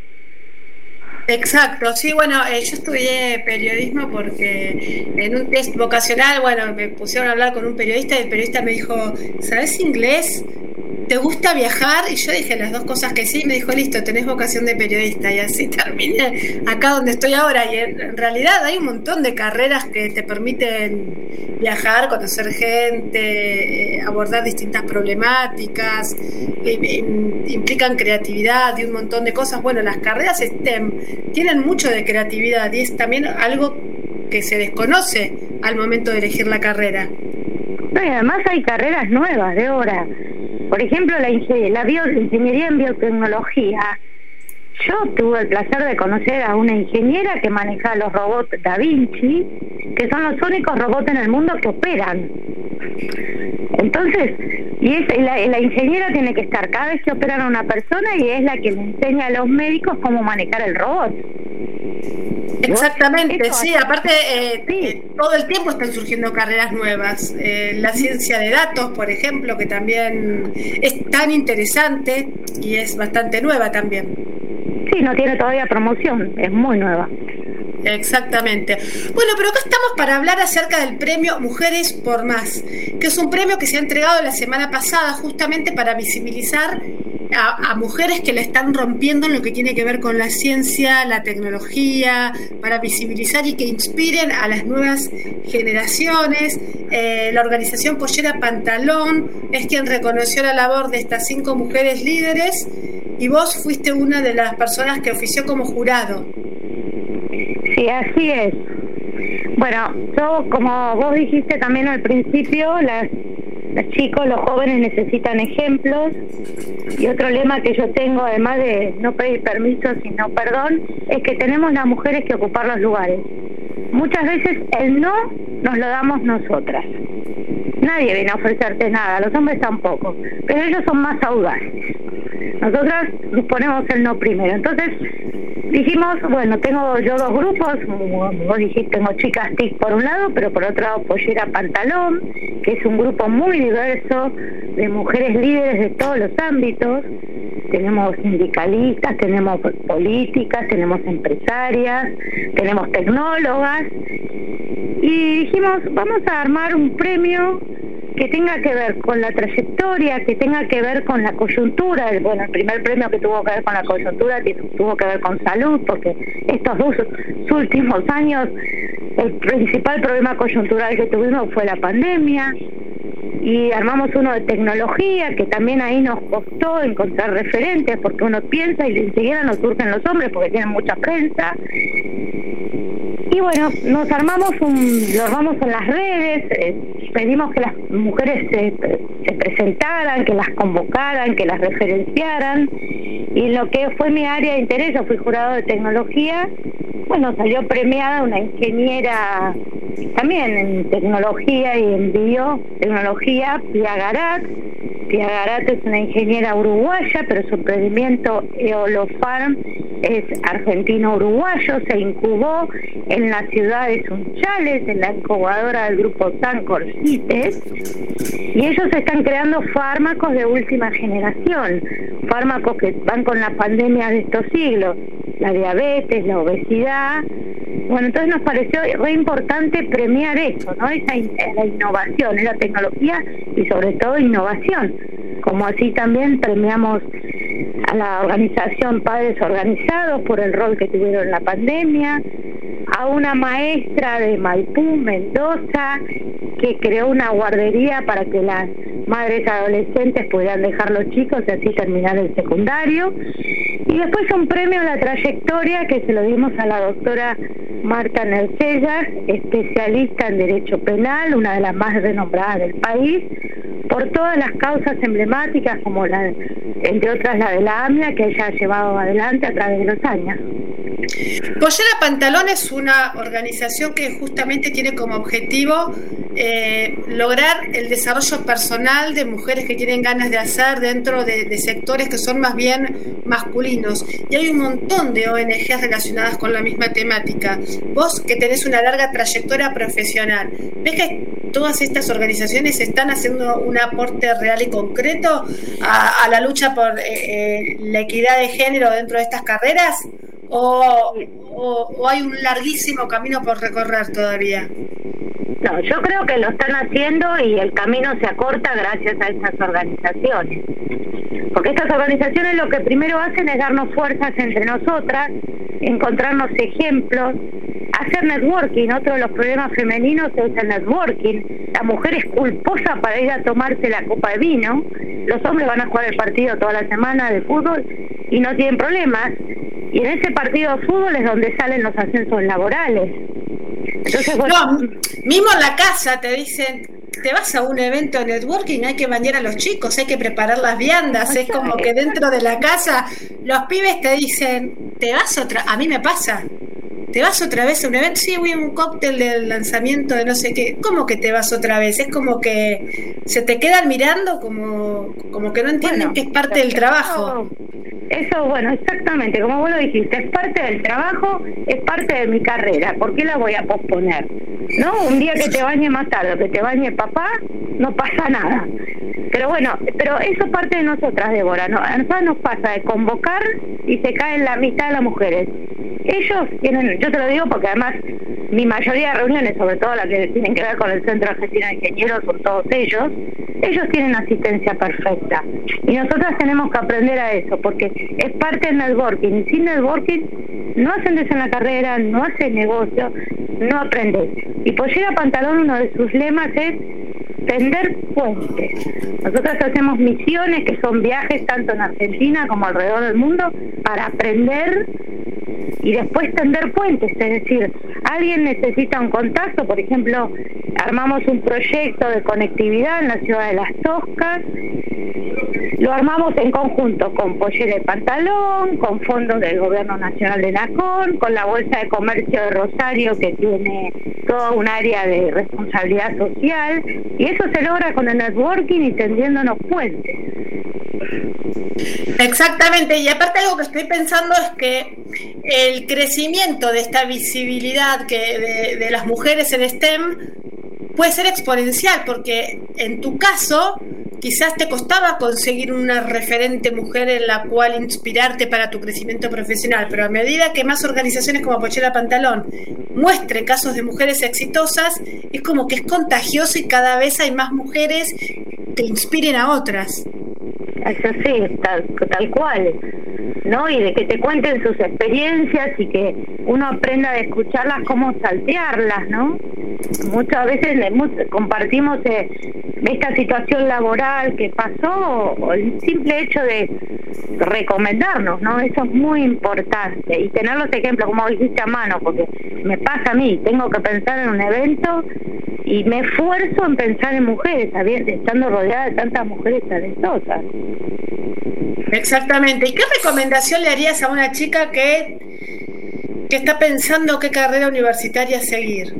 Exacto, sí, bueno, eh, yo estudié periodismo porque en un test vocacional, bueno, me pusieron a hablar con un periodista y el periodista me dijo, ¿sabes inglés? ¿Te gusta viajar? Y yo dije las dos cosas que sí, me dijo, listo, tenés vocación de periodista, y así terminé acá donde estoy ahora. Y en realidad hay un montón de carreras que te permiten viajar, conocer gente, eh, abordar distintas problemáticas, eh, implican creatividad y un montón de cosas. Bueno, las carreras STEM tienen mucho de creatividad y es también algo que se desconoce al momento de elegir la carrera. No, y además hay carreras nuevas de ahora. Por ejemplo, la, inge- la bio- ingeniería en biotecnología. Yo tuve el placer de conocer a una ingeniera que maneja los robots Da Vinci, que son los únicos robots en el mundo que operan. Entonces, y es, la, la ingeniera tiene que estar cada vez que operan a una persona y es la que le enseña a los médicos cómo manejar el robot. Exactamente, Eso, sí, aparte eh, sí. eh, todo el tiempo están surgiendo carreras nuevas. Eh, la ciencia de datos, por ejemplo, que también es tan interesante y es bastante nueva también. Sí, no tiene todavía promoción, es muy nueva. Exactamente. Bueno, pero acá estamos para hablar acerca del premio Mujeres por Más, que es un premio que se ha entregado la semana pasada justamente para visibilizar a, a mujeres que la están rompiendo en lo que tiene que ver con la ciencia, la tecnología, para visibilizar y que inspiren a las nuevas generaciones. Eh, la organización Pollera Pantalón es quien reconoció la labor de estas cinco mujeres líderes y vos fuiste una de las personas que ofició como jurado. Sí, así es. Bueno, yo, como vos dijiste también al principio, las, los chicos, los jóvenes necesitan ejemplos. Y otro lema que yo tengo, además de no pedir permiso, sino perdón, es que tenemos las mujeres que ocupar los lugares. Muchas veces el no nos lo damos nosotras. Nadie viene a ofrecerte nada, los hombres tampoco, pero ellos son más audaces. Nosotras ponemos el no primero. Entonces dijimos, bueno, tengo yo dos grupos, vos dijiste, tengo Chicas T I C por un lado, pero por otro lado Pollera Pantalón, que es un grupo muy diverso de mujeres líderes de todos los ámbitos. Tenemos sindicalistas, tenemos políticas, tenemos empresarias, tenemos tecnólogas, y dijimos, vamos a armar un premio que tenga que ver con la trayectoria, que tenga que ver con la coyuntura. Bueno, el primer premio que tuvo que ver con la coyuntura tuvo que ver con salud, porque estos dos últimos años el principal problema coyuntural que tuvimos fue la pandemia. Y armamos uno de tecnología, que también ahí nos costó encontrar referentes, porque uno piensa y enseguida nos surgen los hombres porque tienen mucha prensa. Y bueno, nos armamos un, lo armamos en las redes, eh, pedimos que las mujeres se, se presentaran, que las convocaran, que las referenciaran. Y lo que fue mi área de interés, yo fui jurado de tecnología, bueno, salió premiada una ingeniera también en tecnología y en biotecnología, Pia Garat. Pia Garat es una ingeniera uruguaya, pero su emprendimiento Eolofarm es argentino-uruguayo, se incubó en la ciudad de Sunchales, en la incubadora del grupo Sancor CITES, y ellos están creando fármacos de última generación, fármacos que van con la pandemia de estos siglos, la diabetes, la obesidad. Bueno, entonces nos pareció re importante premiar eso, ¿no? Esa in- la innovación, la tecnología y sobre todo innovación, como así también premiamos a la organización Padres Organizados por el rol que tuvieron en la pandemia, a una maestra de Maipú, Mendoza, que creó una guardería para que las madres adolescentes pudieran dejar los chicos y así terminar el secundario. Y después un premio a la trayectoria que se lo dimos a la doctora Marta Nercellas, especialista en Derecho Penal, una de las más renombradas del país, por todas las causas emblemáticas, como la, entre otras la de la AMIA, que ella ha llevado adelante a través de los años. Pollera Pantalón es una organización que justamente tiene como objetivo eh, lograr el desarrollo personal profesional de mujeres que tienen ganas de hacer dentro de, de sectores que son más bien masculinos. Y hay un montón de O N Ges relacionadas con la misma temática. Vos, que tenés una larga trayectoria profesional, ¿ves que todas estas organizaciones están haciendo un aporte real y concreto a, a la lucha por eh, eh, la equidad de género dentro de estas carreras? ¿O, o, o hay un larguísimo camino por recorrer todavía? No, yo creo que lo están haciendo y el camino se acorta gracias a estas organizaciones. Porque estas organizaciones lo que primero hacen es darnos fuerzas entre nosotras, encontrarnos ejemplos, hacer networking. Otro de los problemas femeninos es el networking. La mujer es culposa para ir a tomarse la copa de vino. Los hombres van a jugar el partido toda la semana de fútbol y no tienen problemas. Y en ese partido de fútbol es donde salen los ascensos laborales. Entonces, bueno, no, mismo en la casa te dicen, te vas a un evento de networking, hay que bañar a los chicos, hay que preparar las viandas. Es como que dentro de la casa los pibes te dicen, te vas otra, a mí me pasa, te vas otra vez a un evento, sí, voy a un cóctel del lanzamiento de no sé qué. ¿Cómo que te vas otra vez? Es como que se te quedan mirando como, como que no entienden bueno, que es parte del trabajo. Eso, bueno, exactamente, como vos lo dijiste, es parte del trabajo, es parte de mi carrera. ¿Por qué la voy a posponer? ¿No? Un día que te bañe más tarde, que te bañe papá, no pasa nada. Pero bueno, pero eso es parte de nosotras, Débora, ¿no? A nosotros nos pasa de convocar y se caen la mitad de las mujeres. Ellos tienen, yo te lo digo porque además mi mayoría de reuniones, sobre todo las que tienen que ver con el Centro Argentino de Ingenieros, son todos ellos, ellos tienen asistencia perfecta. Y nosotras tenemos que aprender a eso, porque es parte del networking. Y sin networking no ascendes en la carrera, no haces negocio, no aprendes. Y Pollera Pantalón, uno de sus lemas es tender puentes. Nosotros hacemos misiones que son viajes tanto en Argentina como alrededor del mundo para aprender y después tender puentes, es decir, alguien necesita un contacto, por ejemplo, armamos un proyecto de conectividad en la ciudad de Las Toscas, lo armamos en conjunto con Pollera y Pantalón, con fondos del Gobierno Nacional de Nacón, con la Bolsa de Comercio de Rosario, que tiene toda un área de responsabilidad social, y eso se logra con el networking y tendiéndonos puentes. Exactamente, y aparte algo que estoy pensando es que el crecimiento de esta visibilidad que de, de las mujeres en STEM puede ser exponencial, porque en tu caso quizás te costaba conseguir una referente mujer en la cual inspirarte para tu crecimiento profesional, pero a medida que más organizaciones como Pollera Pantalón muestren casos de mujeres exitosas, es como que es contagioso y cada vez hay más mujeres que inspiren a otras. Eso sí, tal, tal cual, ¿no? Y de que te cuenten sus experiencias y que uno aprenda de escucharlas, cómo saltearlas, ¿no? Muchas veces compartimos eh, esta situación laboral que pasó, o el simple hecho de recomendarnos, ¿no? Eso es muy importante. Y tener los ejemplos, como dijiste, a mano, porque me pasa a mí, tengo que pensar en un evento y me esfuerzo en pensar en mujeres, estando rodeada de tantas mujeres talentosas. Exactamente. ¿Y qué recomendación le harías a una chica que, que está pensando qué carrera universitaria seguir?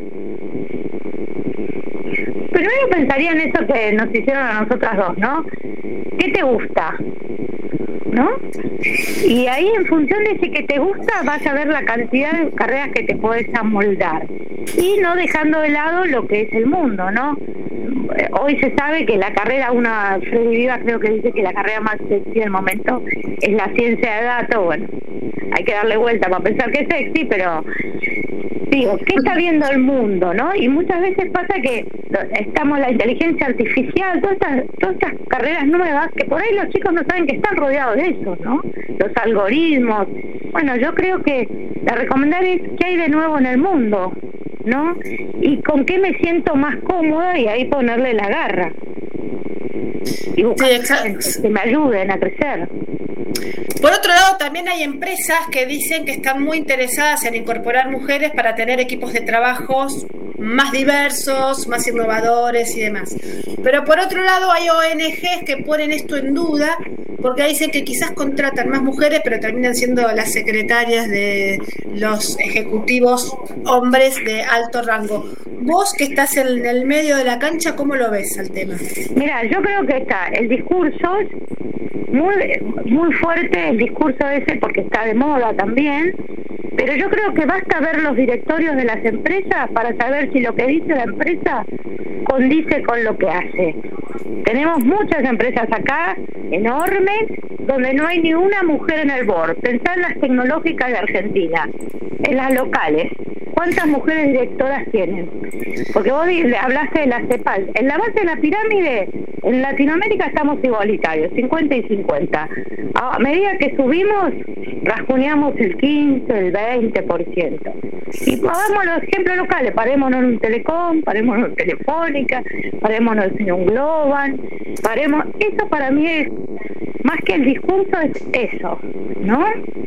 Primero pensaría en eso que nos hicieron a nosotras dos, ¿no? ¿Qué te gusta? ¿No? Y ahí, en función de ese que te gusta, vas a ver la cantidad de carreras que te puedes amoldar. Y no dejando de lado lo que es el mundo, ¿no? Hoy se sabe que la carrera, una Freddy Viva creo que dice que la carrera más sexy del momento es la ciencia de datos. Bueno, hay que darle vuelta para pensar que es sexy, pero digo, ¿qué está viendo el mundo, no? Y muchas veces pasa que estamos la inteligencia artificial, todas estas, todas estas carreras nuevas, que por ahí los chicos no saben que están rodeados de eso, ¿no? Los algoritmos. Bueno, yo creo que la recomendar es qué hay de nuevo en el mundo, ¿no? Y con qué me siento más cómoda y ahí ponerle la garra. Y buscar sí, que me ayuden a crecer. Por otro lado, también hay empresas que dicen que están muy interesadas en incorporar mujeres para tener equipos de trabajos más diversos, más innovadores y demás. Pero por otro lado, hay O N Ges que ponen esto en duda porque dicen que quizás contratan más mujeres, pero terminan siendo las secretarias de los ejecutivos hombres de alto rango. Vos que estás en el medio de la cancha, ¿cómo lo ves al tema? Mira, yo creo que está el discurso muy, muy fuerte, el discurso ese, porque está de moda también, pero yo creo que basta ver los directorios de las empresas para saber si lo que dice la empresa condice con lo que hace. Tenemos muchas empresas acá, enormes, donde no hay ni una mujer en el board. Pensá en las tecnológicas de Argentina, en las locales. ¿Cuántas mujeres directoras tienen? Porque vos hablaste de la CEPAL. En la base de la pirámide, en Latinoamérica estamos igualitarios, cincuenta y cincuenta. A medida que subimos, rasguñamos el quince, el veinte por ciento. Y hagamos los ejemplos locales, parémonos en un Telecom, parémonos en Telefónica, parémonos en un Global, paremos... Eso para mí es, más que el discurso, es eso, ¿no?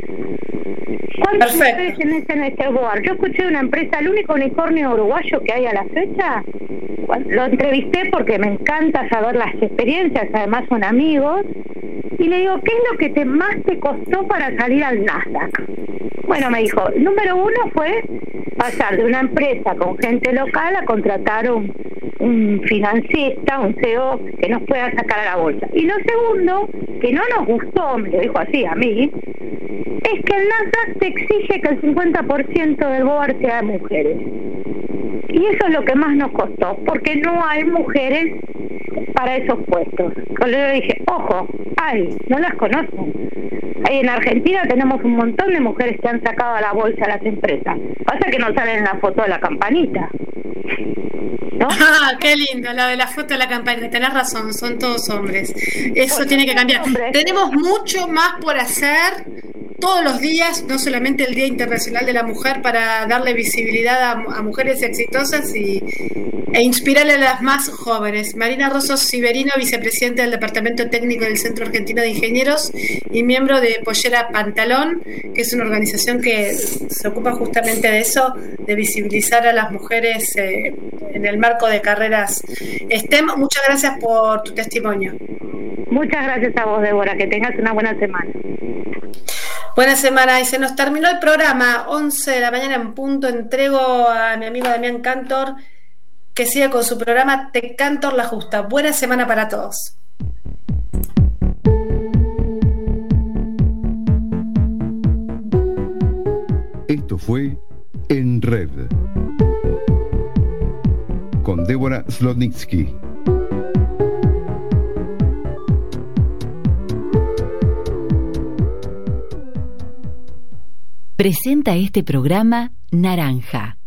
¿Cuántas mujeres tenés en este board? Yo escuché de una empresa, el único unicornio uruguayo que hay a la fecha. Lo entrevisté porque me encanta saber las experiencias, además son amigos, y le digo, ¿qué es lo que te más te costó para salir al Nasdaq? Bueno, me dijo, número uno fue pasar de una empresa con gente local a contratar un, un financista, un C E O que nos pueda sacar a la bolsa. Y lo segundo, que no nos gustó, me lo dijo así a mí, es que el Nasdaq te exige que el cincuenta por ciento del board sea de mujeres. Y eso es lo que más nos costó, porque no hay mujeres para esos puestos. Cuando yo le dije, ojo, hay, no las conocen. Ahí en Argentina tenemos un montón de mujeres que han sacado a la bolsa las empresas. Pasa que no salen en la foto de la campanita, ¿no? Ah, qué lindo, lo de la foto de la campanita. Tenés razón, son todos hombres. Eso pues tiene que cambiar. Hombres. Tenemos mucho más por hacer todos los días, no solamente el Día Internacional de la Mujer, para darle visibilidad a, a mujeres exitosas y, e inspirarle a las más jóvenes. Marina Rosso Siverino, vicepresidenta del Departamento Técnico del Centro Argentino de Ingenieros y miembro de Pollera Pantalón, que es una organización que se ocupa justamente de eso, de visibilizar a las mujeres eh, en el marco de carreras STEM. Muchas gracias por tu testimonio. Muchas gracias a vos, Débora, que tengas una buena semana. Buena semana, y se nos terminó el programa. once de la mañana en punto. Entrego a mi amigo Damián Cantor, que sigue con su programa Te Cantor la Justa. Buena semana para todos. Esto fue En Red con Débora Slotnitzky. Presenta este programa Naranja.